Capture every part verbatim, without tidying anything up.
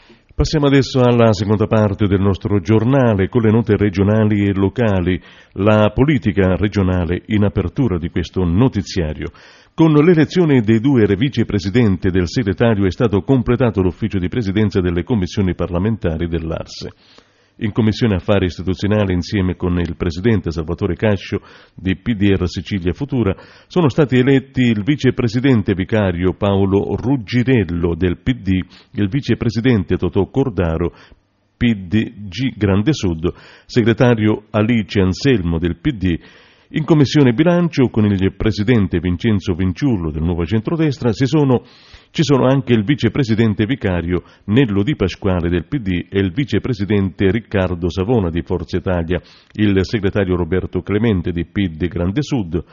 Passiamo adesso alla seconda parte del nostro giornale con le note regionali e locali, la politica regionale in apertura di questo notiziario. Con l'elezione dei due vicepresidenti del segretario è stato completato l'ufficio di presidenza delle commissioni parlamentari dell'Arse. In Commissione Affari Istituzionali, insieme con il Presidente Salvatore Cascio di P D R Sicilia Futura, sono stati eletti il Vicepresidente Vicario Paolo Ruggirello del P D, il Vicepresidente Totò Cordaro, P D G Grande Sud, Segretario Alice Anselmo del P D. In Commissione Bilancio, con il Presidente Vincenzo Vinciullo del Nuovo Centrodestra, si sono, ci sono anche il Vicepresidente Vicario Nello Di Pasquale del P D e il Vicepresidente Riccardo Savona di Forza Italia, il Segretario Roberto Clemente di P D Grande Sud.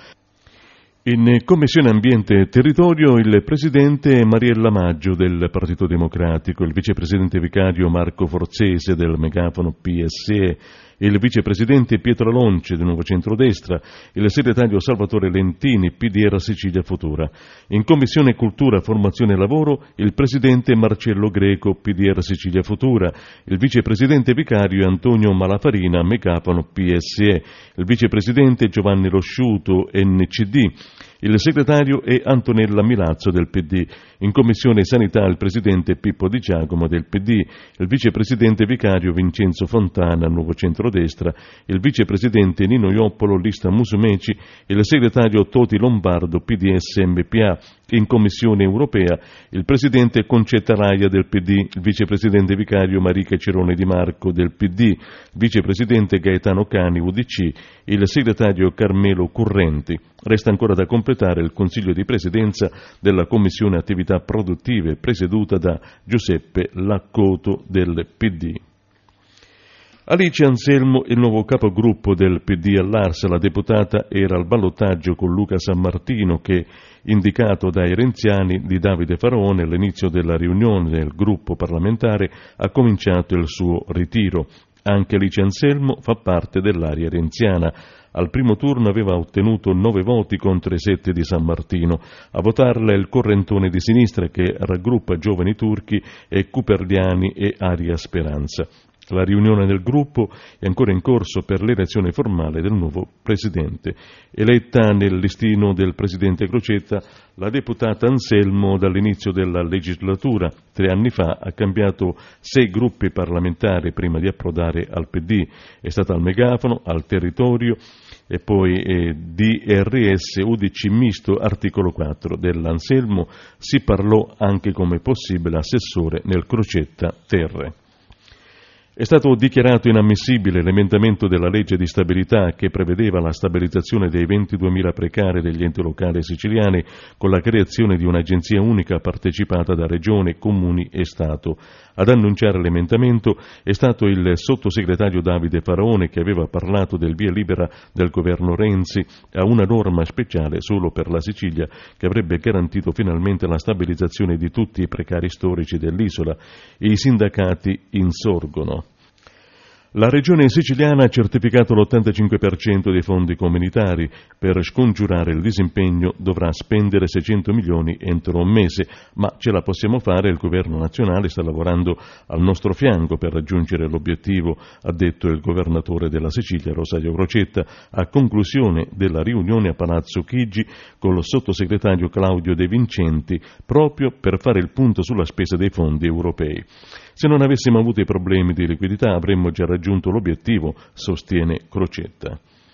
In Commissione Ambiente e Territorio il Presidente Mariella Maggio del Partito Democratico, il Vicepresidente Vicario Marco Forzese del Megafono P S E, il Vicepresidente Pietro Lonce del Nuovo Centrodestra, il Segretario Salvatore Lentini, P D R Sicilia Futura. In Commissione Cultura, Formazione e Lavoro il Presidente Marcello Greco, P D R Sicilia Futura, il Vicepresidente Vicario Antonio Malafarina, Megafono P S E, il Vicepresidente Giovanni Losciuto, N C D, il segretario è Antonella Milazzo del P D. In Commissione Sanità il Presidente Pippo Di Giacomo del P D, il Vicepresidente Vicario Vincenzo Fontana, Nuovo Centrodestra, il Vicepresidente Nino Ioppolo, Lista Musumeci, il Segretario Toti Lombardo, P D S M P A. In Commissione Europea il Presidente Concetta Raia del P D, il Vicepresidente Vicario Marica Cerone Di Marco del P D, Vicepresidente Gaetano Cani U D C, il Segretario Carmelo Currenti. Resta ancora da completare il Consiglio di Presidenza della Commissione Attività Produttive, presieduta da Giuseppe Laccoto del P D. Alice Anselmo, il nuovo capogruppo del P D all'Arsa, la deputata era al ballottaggio con Luca Sammartino che, indicato dai renziani di Davide Faraone all'inizio della riunione del gruppo parlamentare, ha cominciato il suo ritiro. Anche Alice Anselmo fa parte dell'area renziana. Al primo turno aveva ottenuto nove voti contro i sette di San Martino. A votarla è il correntone di sinistra che raggruppa giovani turchi e cuperdiani e Aria Speranza. La riunione del gruppo è ancora in corso per l'elezione formale del nuovo presidente. Eletta nel listino del presidente Crocetta, la deputata Anselmo dall'inizio della legislatura, tre anni fa, ha cambiato sei gruppi parlamentari prima di approdare al P D. È stata al Megafono, al Territorio e poi eh, D R S U D C misto articolo quattro. Dell'Anselmo si parlò anche come possibile assessore nel Crocetta Terre. È stato dichiarato inammissibile l'emendamento della legge di stabilità che prevedeva la stabilizzazione dei ventiduemila precari degli enti locali siciliani con la creazione di un'agenzia unica partecipata da Regione, Comuni e Stato. Ad annunciare l'emendamento è stato il sottosegretario Davide Faraone, che aveva parlato del via libera del governo Renzi a una norma speciale solo per la Sicilia che avrebbe garantito finalmente la stabilizzazione di tutti i precari storici dell'isola. I sindacati insorgono. La Regione siciliana ha certificato l'ottantacinque per cento dei fondi comunitari. Per scongiurare il disimpegno dovrà spendere seicento milioni entro un mese, ma ce la possiamo fare, il governo nazionale sta lavorando al nostro fianco per raggiungere l'obiettivo, ha detto il governatore della Sicilia Rosario Crocetta a conclusione della riunione a Palazzo Chigi con lo sottosegretario Claudio De Vincenti proprio per fare il punto sulla spesa dei fondi europei. Se non avessimo avuto i problemi di liquidità avremmo già raggiunto l'obiettivo, sostiene Crocetta.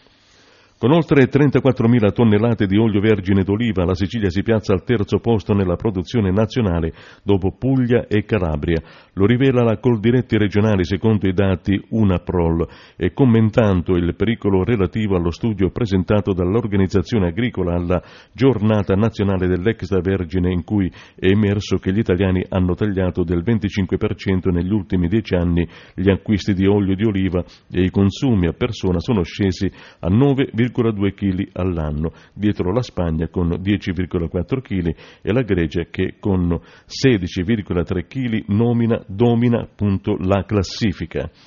Con oltre trentaquattromila tonnellate di olio vergine d'oliva, la Sicilia si piazza al terzo posto nella produzione nazionale dopo Puglia e Calabria. Lo rivela la Coldiretti regionale secondo i dati UNAPROL e commentando il pericolo relativo allo studio presentato dall'Organizzazione Agricola alla Giornata Nazionale dell'Extravergine, in cui è emerso che gli italiani hanno tagliato del venticinque per cento negli ultimi dieci anni gli acquisti di olio di oliva e i consumi a persona sono scesi a nove virgola due chili all'anno, dietro la Spagna con dieci virgola quattro chili e la Grecia che con sedici virgola tre chili nomina, domina appunto la classifica.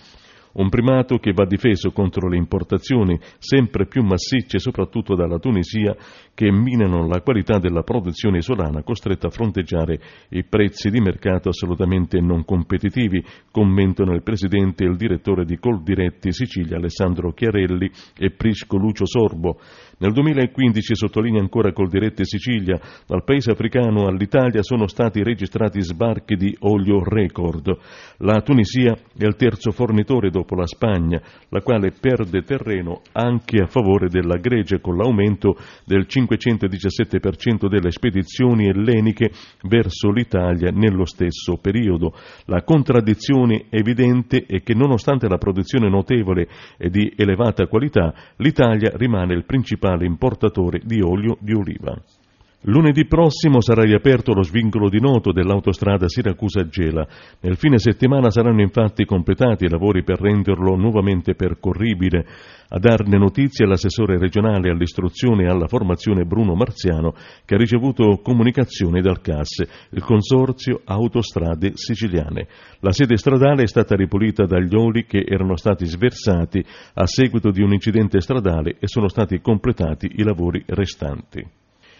un primato che va difeso contro le importazioni sempre più massicce, soprattutto dalla Tunisia, che minano la qualità della produzione isolana, costretta a fronteggiare i prezzi di mercato assolutamente non competitivi, commentano il presidente e il direttore di Coldiretti Sicilia Alessandro Chiarelli e Prisco Lucio Sorbo. Nel duemilaquindici, sottolinea ancora Coldiretti Sicilia, dal paese africano all'Italia sono stati registrati sbarchi di olio record. La Tunisia è il terzo fornitore dopo la Spagna, la quale perde terreno anche a favore della Grecia con l'aumento del cinquecentodiciassette per cento delle spedizioni elleniche verso l'Italia nello stesso periodo. La contraddizione evidente è che nonostante la produzione notevole e di elevata qualità, l'Italia rimane il principale importatore di olio di oliva. Lunedì prossimo sarà riaperto lo svincolo di Noto dell'autostrada Siracusa-Gela. Nel fine settimana saranno infatti completati i lavori per renderlo nuovamente percorribile. A darne notizie l'assessore regionale all'istruzione e alla formazione Bruno Marziano, che ha ricevuto comunicazioni dal C A S, il Consorzio Autostrade Siciliane. La sede stradale è stata ripulita dagli oli che erano stati sversati a seguito di un incidente stradale e sono stati completati i lavori restanti.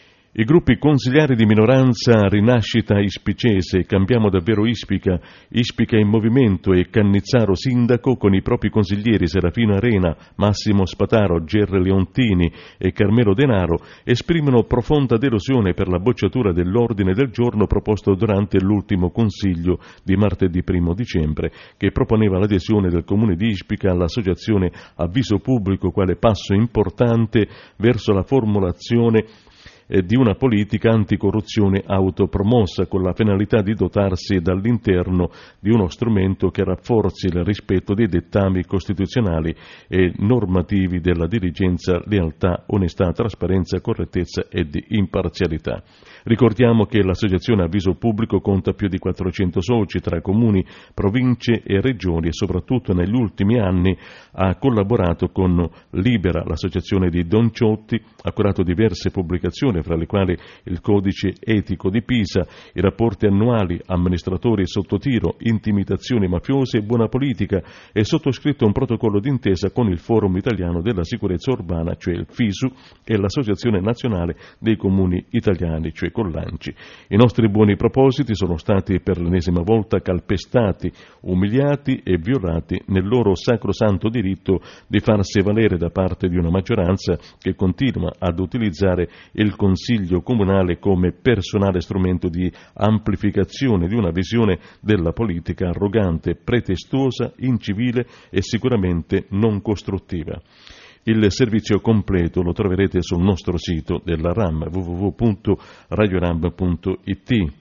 I gruppi consigliari di minoranza Rinascita Ispicese, Cambiamo Davvero Ispica, Ispica in Movimento e Cannizzaro Sindaco, con i propri consiglieri Serafino Arena, Massimo Spataro, Gerre Leontini e Carmelo Denaro, esprimono profonda delusione per la bocciatura dell'ordine del giorno proposto durante l'ultimo consiglio di martedì primo dicembre, che proponeva l'adesione del comune di Ispica all'associazione Avviso Pubblico quale passo importante verso la formulazione di una politica anticorruzione autopromossa con la finalità di dotarsi dall'interno di uno strumento che rafforzi il rispetto dei dettami costituzionali e normativi della diligenza, lealtà, onestà, trasparenza, correttezza e di imparzialità. Ricordiamo che l'associazione Avviso Pubblico conta più di quattrocento soci tra comuni, province e regioni e soprattutto negli ultimi anni ha collaborato con Libera, l'associazione di Don Ciotti, ha curato diverse pubblicazioni fra le quali il Codice Etico di Pisa, i rapporti annuali, amministratori sotto tiro, intimidazioni mafiose e buona politica, e sottoscritto un protocollo d'intesa con il Forum Italiano della Sicurezza Urbana, cioè il FISU, e l'Associazione Nazionale dei Comuni Italiani, cioè Collanci. I nostri buoni propositi sono stati per l'ennesima volta calpestati, umiliati e violati nel loro sacrosanto diritto di farsi valere da parte di una maggioranza che continua ad utilizzare il Consiglio Comunale come personale strumento di amplificazione di una visione della politica arrogante, pretestuosa, incivile e sicuramente non costruttiva. Il servizio completo lo troverete sul nostro sito della RAM, w w w punto radioram punto i t.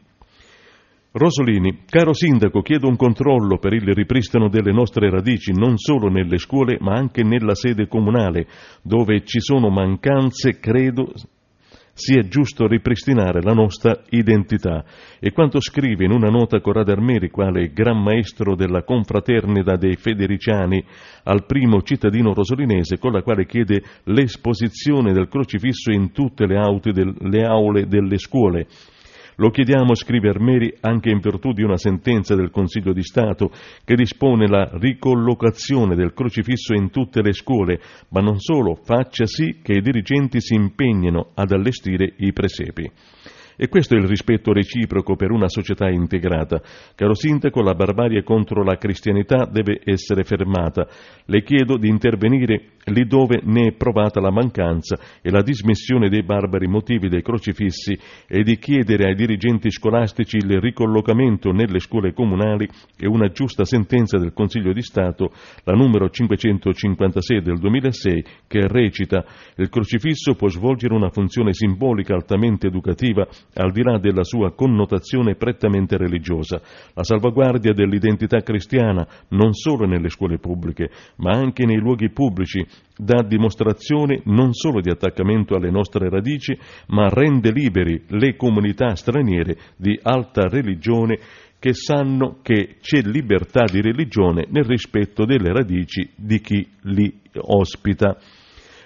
Rosolini, caro Sindaco, chiedo un controllo per il ripristino delle nostre radici non solo nelle scuole ma anche nella sede comunale, dove ci sono mancanze, credo sia giusto ripristinare la nostra identità. E quanto scrive in una nota Corrado Armeri, quale gran maestro della confraternita dei Federiciani, al primo cittadino rosolinese, con la quale chiede l'esposizione del crocifisso in tutte le, del, le aule delle scuole. Lo chiediamo, scrive Armeri, anche in virtù di una sentenza del Consiglio di Stato che dispone la ricollocazione del crocifisso in tutte le scuole, ma non solo, faccia sì che i dirigenti si impegnino ad allestire i presepi. E questo è il rispetto reciproco per una società integrata. Caro Sindaco, la barbarie contro la cristianità deve essere fermata. Le chiedo di intervenire lì dove ne è provata la mancanza e la dismissione dei barbari motivi dei crocifissi e di chiedere ai dirigenti scolastici il ricollocamento nelle scuole comunali e una giusta sentenza del Consiglio di Stato, la numero cinquecentocinquantasei del duemilasei, che recita: il crocifisso può svolgere una funzione simbolica altamente educativa al di là della sua connotazione prettamente religiosa, la salvaguardia dell'identità cristiana non solo nelle scuole pubbliche, ma anche nei luoghi pubblici, dà dimostrazione non solo di attaccamento alle nostre radici, ma rende liberi le comunità straniere di alta religione che sanno che c'è libertà di religione nel rispetto delle radici di chi li ospita.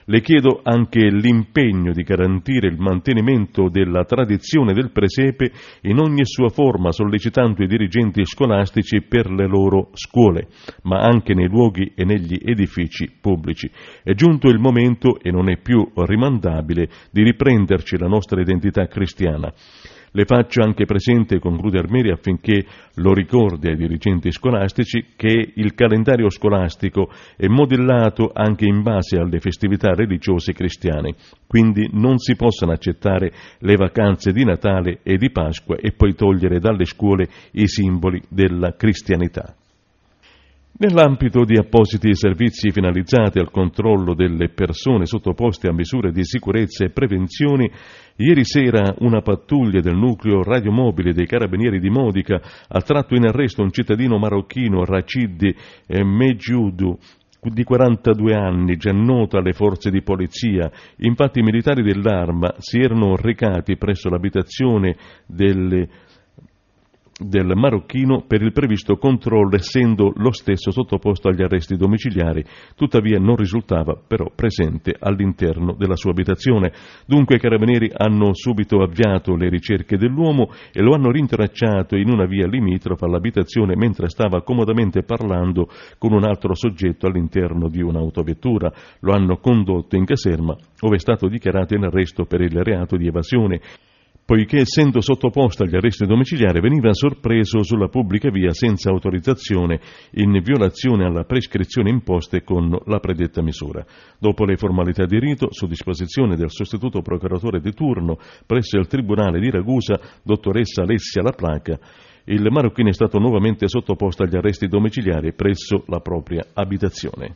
Le chiedo anche l'impegno di garantire il mantenimento della tradizione del presepe in ogni sua forma, sollecitando i dirigenti scolastici per le loro scuole, ma anche nei luoghi e negli edifici pubblici. È giunto il momento, e non è più rimandabile, di riprenderci la nostra identità cristiana. Le faccio anche presente, conclude Armeri, affinché lo ricordi ai dirigenti scolastici, che il calendario scolastico è modellato anche in base alle festività religiose cristiane, quindi non si possono accettare le vacanze di Natale e di Pasqua e poi togliere dalle scuole i simboli della cristianità. Nell'ambito di appositi servizi finalizzati al controllo delle persone sottoposte a misure di sicurezza e prevenzione, ieri sera una pattuglia del nucleo radiomobile dei Carabinieri di Modica ha tratto in arresto un cittadino marocchino, Rachid Medjoudu, di quarantadue anni, già noto alle forze di polizia. Infatti i militari dell'Arma si erano recati presso l'abitazione delle del marocchino per il previsto controllo, essendo lo stesso sottoposto agli arresti domiciliari, tuttavia non risultava però presente all'interno della sua abitazione. Dunque i carabinieri hanno subito avviato le ricerche dell'uomo e lo hanno rintracciato in una via limitrofa all'abitazione mentre stava comodamente parlando con un altro soggetto all'interno di un'autovettura. Lo hanno condotto in caserma, ove è stato dichiarato in arresto per il reato di evasione, poiché essendo sottoposto agli arresti domiciliari veniva sorpreso sulla pubblica via senza autorizzazione, in violazione alla prescrizione imposte con la predetta misura. Dopo le formalità di rito, su disposizione del sostituto procuratore di turno presso il Tribunale di Ragusa, dottoressa Alessia Laplaca, il marocchino è stato nuovamente sottoposto agli arresti domiciliari presso la propria abitazione.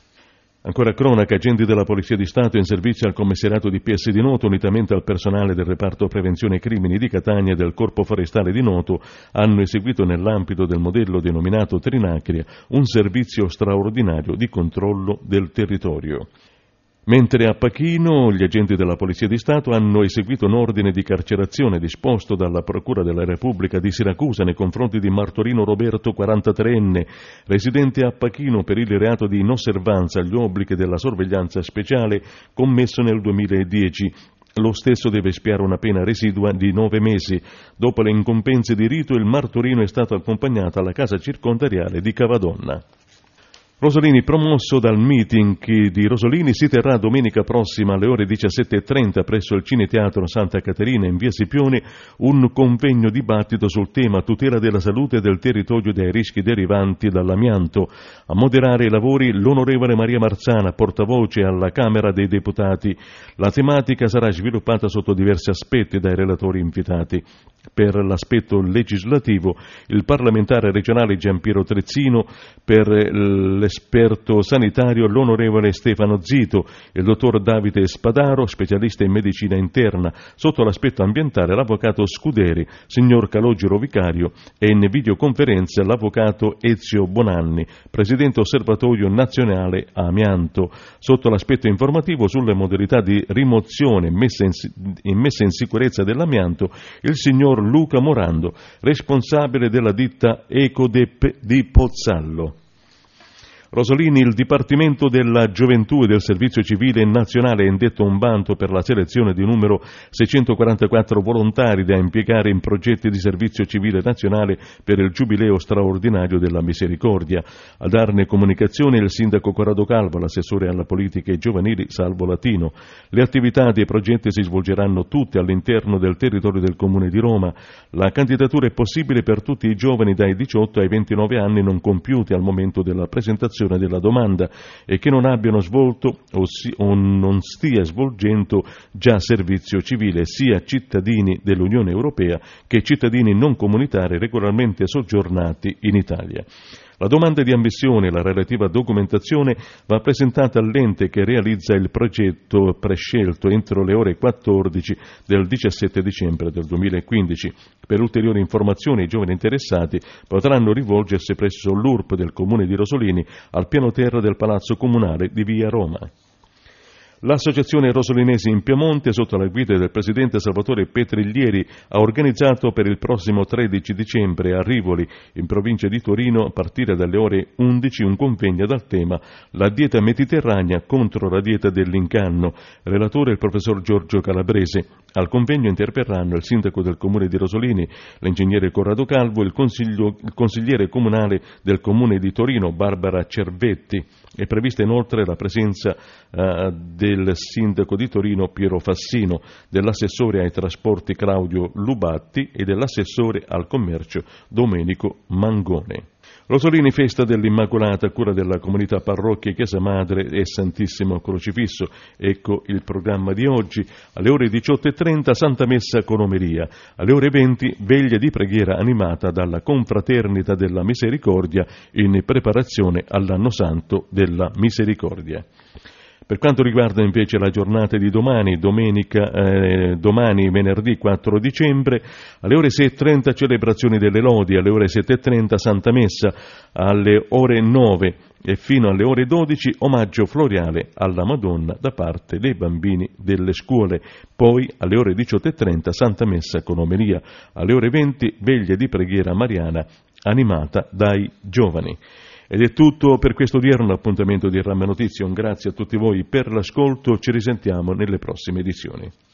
Ancora cronaca, agenti della Polizia di Stato in servizio al commissariato di P S di Noto, unitamente al personale del reparto prevenzione crimini di Catania e del Corpo Forestale di Noto, hanno eseguito nell'ambito del modello denominato Trinacria un servizio straordinario di controllo del territorio. Mentre a Pachino gli agenti della Polizia di Stato hanno eseguito un ordine di carcerazione disposto dalla Procura della Repubblica di Siracusa nei confronti di Martorino Roberto, quarantatreenne, residente a Pachino per il reato di inosservanza agli obblighi della sorveglianza speciale commesso nel duemiladieci. Lo stesso deve espiare una pena residua di nove mesi. Dopo le incombenze di rito, il Martorino è stato accompagnato alla casa circondariale di Cavadonna. Rosolini promosso dal meeting di Rosolini si terrà domenica prossima alle ore diciassette e trenta presso il Cineteatro Santa Caterina in via Scipione un convegno dibattito sul tema tutela della salute e del territorio dai rischi derivanti dall'amianto. A moderare i lavori l'onorevole Maria Marzana, portavoce alla Camera dei Deputati. La tematica sarà sviluppata sotto diversi aspetti dai relatori invitati. Per l'aspetto legislativo il parlamentare regionale Giampiero Trezzino, per l'esperto sanitario l'onorevole Stefano Zito, il dottor Davide Spadaro, specialista in medicina interna, sotto l'aspetto ambientale l'avvocato Scuderi, signor Calogero Vicario, e in videoconferenza l'avvocato Ezio Bonanni, presidente osservatorio nazionale amianto, sotto l'aspetto informativo sulle modalità di rimozione e messa in, messa in sicurezza dell'amianto il signor Luca Morando, responsabile della ditta Ecodep di Pozzallo. Rosolini, il Dipartimento della Gioventù e del Servizio Civile Nazionale ha indetto un bando per la selezione di numero seicentoquarantaquattro volontari da impiegare in progetti di servizio civile nazionale per il Giubileo straordinario della Misericordia. A darne comunicazione il sindaco Corrado Calvo, l'assessore alla politica e giovanili Salvo Latino. Le attività dei progetti si svolgeranno tutte all'interno del territorio del Comune di Roma. La candidatura è possibile per tutti i giovani dai diciotto ai ventinove anni non compiuti al momento della presentazione della domanda e che non abbiano svolto o, si, o non stia svolgendo già servizio civile, sia cittadini dell'Unione Europea che cittadini non comunitari regolarmente soggiornati in Italia. La domanda di ammissione e la relativa documentazione va presentata all'ente che realizza il progetto prescelto entro le ore quattordici del diciassette dicembre del duemilaquindici. Per ulteriori informazioni i giovani interessati potranno rivolgersi presso l'U R P del Comune di Rosolini al piano terra del Palazzo Comunale di via Roma. L'Associazione Rosolinesi in Piemonte, sotto la guida del presidente Salvatore Petriglieri, ha organizzato per il prossimo tredici dicembre a Rivoli, in provincia di Torino, a partire dalle ore undici, un convegno dal tema La dieta mediterranea contro la dieta dell'inganno. Relatore il professor Giorgio Calabrese. Al convegno interverranno il sindaco del comune di Rosolini, l'ingegnere Corrado Calvo, il, il consigliere comunale del comune di Torino, Barbara Cervetti. È prevista inoltre la presenza uh, del sindaco di Torino Piero Fassino, dell'assessore ai trasporti Claudio Lubatti e dell'assessore al commercio Domenico Mangone. Rosolini, festa dell'Immacolata a cura della comunità parrocchia Chiesa Madre e Santissimo Crocifisso. Ecco il programma di oggi. Alle ore diciotto e trenta Santa Messa con omelia. Alle ore venti veglia di preghiera animata dalla Confraternita della Misericordia in preparazione all'Anno Santo della Misericordia. Per quanto riguarda invece la giornata di domani, domenica, eh, domani venerdì quattro dicembre, alle ore sei e trenta celebrazioni delle lodi, alle ore sette e trenta Santa Messa, alle ore nove e fino alle ore dodici omaggio floriale alla Madonna da parte dei bambini delle scuole. Poi alle ore diciotto e trenta Santa Messa con omelia, alle ore venti veglia di preghiera mariana animata dai giovani. Ed è tutto per questo odierno appuntamento di R A M Notizie. Un grazie a tutti voi per l'ascolto, ci risentiamo nelle prossime edizioni.